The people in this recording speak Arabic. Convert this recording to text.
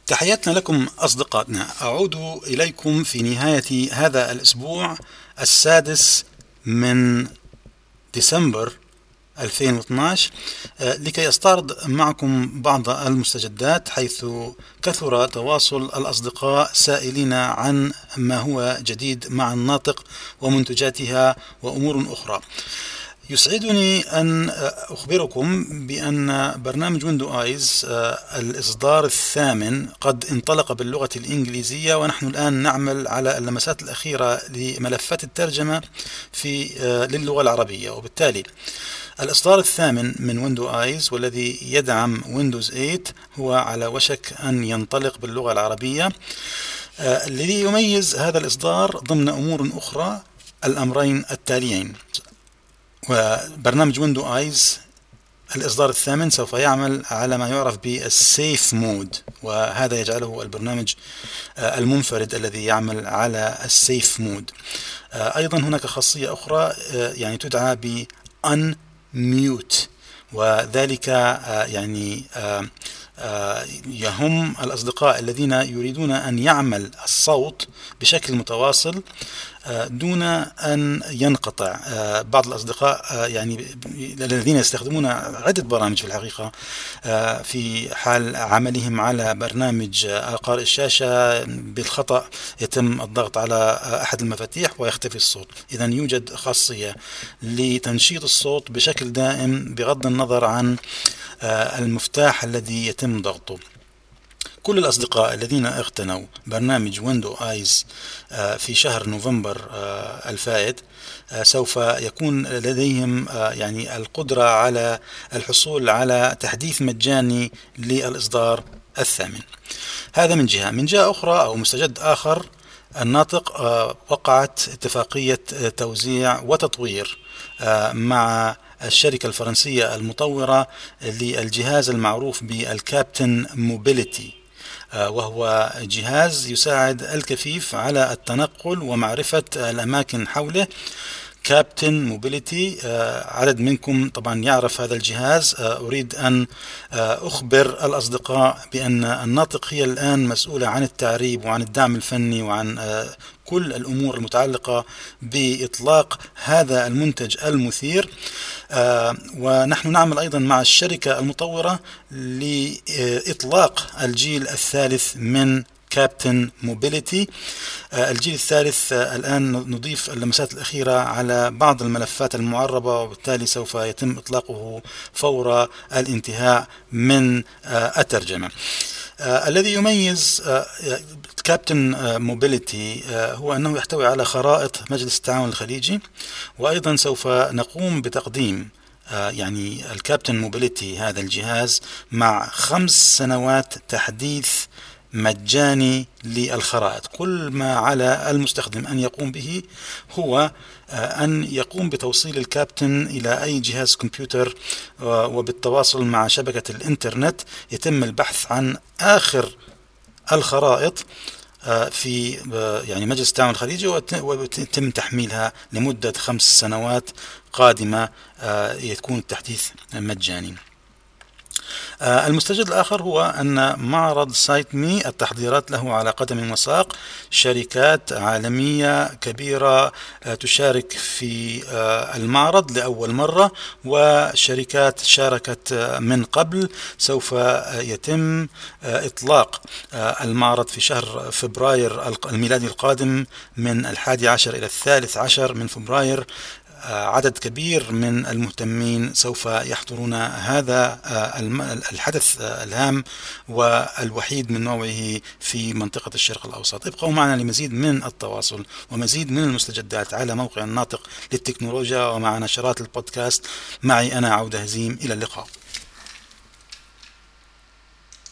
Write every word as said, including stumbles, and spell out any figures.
تحياتنا لكم أصدقائنا، أعود إليكم في نهاية هذا الأسبوع السادس من ديسمبر ألفين واثني عشر لكي أستعرض معكم بعض المستجدات، حيث كثر تواصل الأصدقاء سائلين عن ما هو جديد مع الناطق ومنتجاتها وأمور أخرى. يسعدني أن أخبركم بأن برنامج ويندو آيز الإصدار الثامن قد انطلق باللغة الإنجليزية، ونحن الآن نعمل على اللمسات الأخيرة لملفات الترجمة في للغة العربية، وبالتالي الإصدار الثامن من ويندو آيز والذي يدعم ويندوز ثمانية هو على وشك أن ينطلق باللغة العربية. الذي يميز هذا الإصدار ضمن أمور أخرى الأمرين التاليين: وبرنامج ويندو آيز الإصدار الثامن سوف يعمل على ما يعرف بالسيف مود، وهذا يجعله البرنامج المنفرد الذي يعمل على السيف مود. أيضا هناك خاصية أخرى يعني تدعى ب unmute، وذلك يعني يهم الأصدقاء الذين يريدون أن يعمل الصوت بشكل متواصل دون أن ينقطع. بعض الأصدقاء يعني الذين يستخدمون عدة برامج في الحقيقة في حال عملهم على برنامج قارئ الشاشة بالخطأ يتم الضغط على أحد المفاتيح ويختفي الصوت. إذن يوجد خاصية لتنشيط الصوت بشكل دائم بغض النظر عن المفتاح الذي يتم ضغطه. كل الأصدقاء الذين اقتنوا برنامج ويندو آيز في شهر نوفمبر الفائت سوف يكون لديهم يعني القدرة على الحصول على تحديث مجاني للإصدار الثامن. هذا من جهة. من جهة أخرى أو مستجد آخر، الناطق وقعت اتفاقية توزيع وتطوير مع الشركة الفرنسية المطورة للجهاز المعروف بالكابتن موبيليتي، وهو جهاز يساعد الكفيف على التنقل ومعرفة الأماكن حوله. كابتن موبيليتي، عدد منكم طبعا يعرف هذا الجهاز. أريد أن أخبر الأصدقاء بأن الناطق هي الآن مسؤولة عن التعريب وعن الدعم الفني وعن كل الأمور المتعلقة بإطلاق هذا المنتج المثير. ونحن نعمل أيضا مع الشركة المطورة لإطلاق الجيل الثالث من كابتن موبيليتي. الجيل الثالث الآن نضيف اللمسات الأخيرة على بعض الملفات المعربة، وبالتالي سوف يتم إطلاقه فور الانتهاء من الترجمة. الذي يميز كابتن موبيليتي هو أنه يحتوي على خرائط مجلس التعاون الخليجي، وأيضا سوف نقوم بتقديم يعني الكابتن موبيليتي هذا الجهاز مع خمس سنوات تحديث مجاني للخرائط. كل ما على المستخدم أن يقوم به هو أن يقوم بتوصيل الكابتن إلى أي جهاز كمبيوتر، وبالتواصل مع شبكة الإنترنت يتم البحث عن آخر الخرائط في يعني مجلس التعاون الخليجي، ويتم تحميلها لمدة خمس سنوات قادمة يكون التحديث مجاني. المستجد الآخر هو أن معرض سايت مي التحضيرات له على قدم وساق. شركات عالمية كبيرة تشارك في المعرض لأول مرة، وشركات شاركت من قبل. سوف يتم إطلاق المعرض في شهر فبراير الميلادي القادم من الحادي عشر إلى الثالث عشر من فبراير. عدد كبير من المهتمين سوف يحضرون هذا الحدث الهام والوحيد من نوعه في منطقة الشرق الأوسط. ابقوا معنا لمزيد من التواصل ومزيد من المستجدات على موقع الناطق للتكنولوجيا ومع نشرات البودكاست. معي أنا عودة هزيم، إلى اللقاء.